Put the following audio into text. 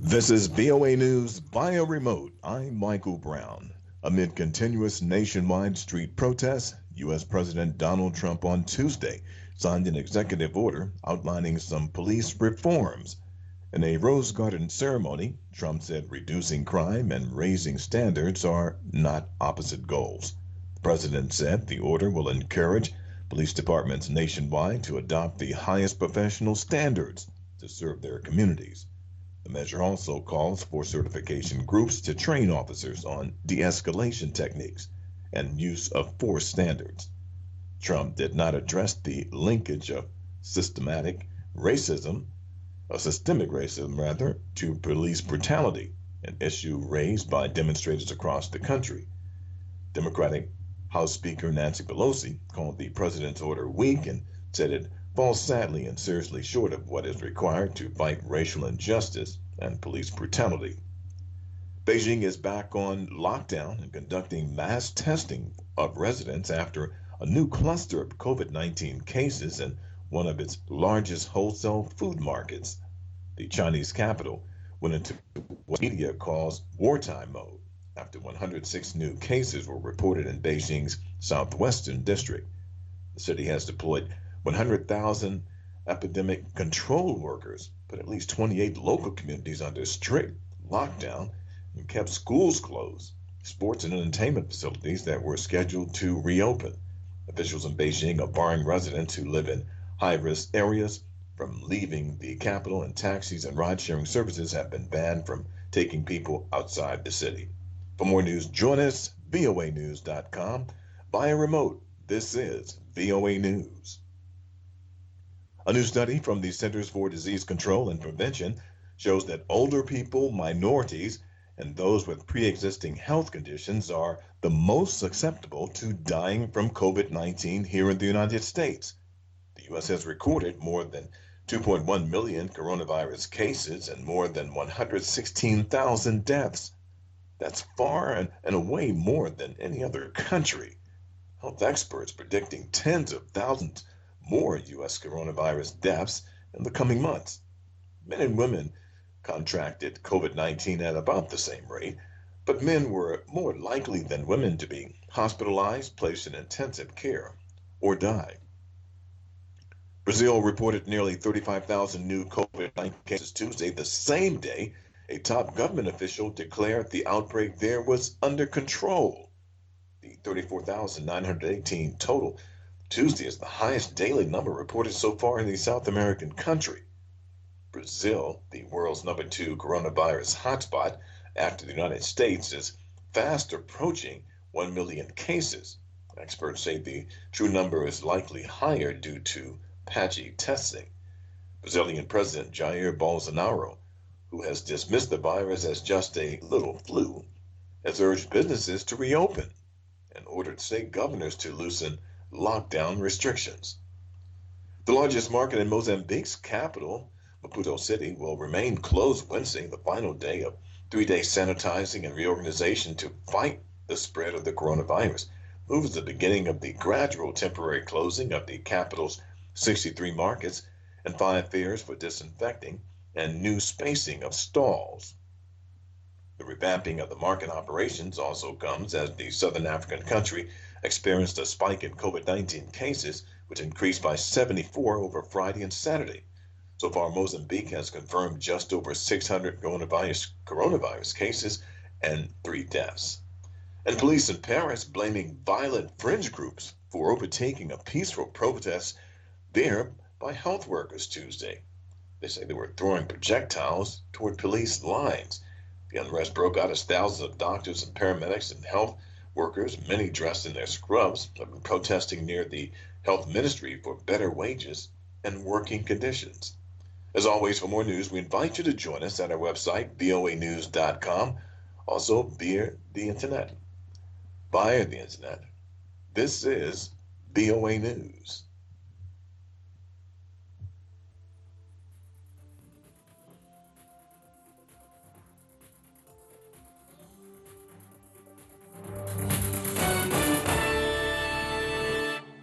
This is VOA News via remote. I'm Michael Brown. Amid continuous nationwide street protests, U.S. President Donald Trump on Tuesday signed an executive order outlining some police reforms. In a Rose Garden ceremony, Trump said reducing crime and raising standards are not opposite goals. The president said the order will encourage police departments nationwide to adopt the highest professional standards to serve their communities. The measure also calls for certification groups to train officers on de escalation techniques and use of force standards. Trump did not address the linkage of systematic racism, systemic racism rather, to police brutality, an issue raised by demonstrators across the country. Democratic House Speaker Nancy Pelosi called the president's order weak and said it falls sadly and seriously short of what is required to fight racial injustice and police brutality. Beijing is back on lockdown and conducting mass testing of residents after a new cluster of COVID 19 cases in one of its largest wholesale food markets. The Chinese capital went into what media calls wartime mode after 106 new cases were reported in Beijing's southwestern district. The city has deployed 100,000 epidemic control workers, put at least 28 local communities under strict lockdown, and kept schools closed, sports and entertainment facilities that were scheduled to reopen. Officials in Beijing are barring residents who live in high-risk areas from leaving the capital, and taxis and ride-sharing services have been banned from taking people outside the city. For more news, join us, voanews.com, via remote. This is VOA News. A new study from the Centers for Disease Control and Prevention shows that older people, minorities, and those with pre-existing health conditions are the most susceptible to dying from COVID-19 here in the United States. The U.S. has recorded more than 2.1 million coronavirus cases and more than 116,000 deaths. That's far and away more than any other country. Health experts predicting tens of thousands more U.S. coronavirus deaths in the coming months. Men and women contracted COVID-19 at about the same rate, but men were more likely than women to be hospitalized, placed in intensive care, or die. Brazil reported nearly 35,000 new COVID-19 cases Tuesday, the same day a top government official declared the outbreak there was under control. The 34,918 total Tuesday is the highest daily number reported so far in the South American country. Brazil, the world's #2 coronavirus hotspot after the United States, is fast approaching 1 million cases. Experts say the true number is likely higher due to patchy testing. Brazilian President Jair Bolsonaro, who has dismissed the virus as just a little flu, has urged businesses to reopen and ordered state governors to loosen lockdown restrictions. The largest market in Mozambique's capital, Maputo City, will remain closed Wednesday, the final day of 3-day sanitizing and reorganization to fight the spread of the coronavirus. The move is the beginning of the gradual temporary closing of the capital's 63 markets and 5 fairs for disinfecting and new spacing of stalls. The revamping of the market operations also comes as the southern African country experienced a spike in COVID-19 cases, which increased by 74 over Friday and Saturday. So far, Mozambique has confirmed just over 600 coronavirus cases and 3 deaths. And police in Paris blaming violent fringe groups for overtaking a peaceful protest there by health workers Tuesday. They say they were throwing projectiles toward police lines. The unrest broke out as thousands of doctors and paramedics and health workers, many dressed in their scrubs, have been protesting near the health ministry for better wages and working conditions. As always, for more news, we invite you to join us at our website, voanews.com, also via the internet. This is VOA News.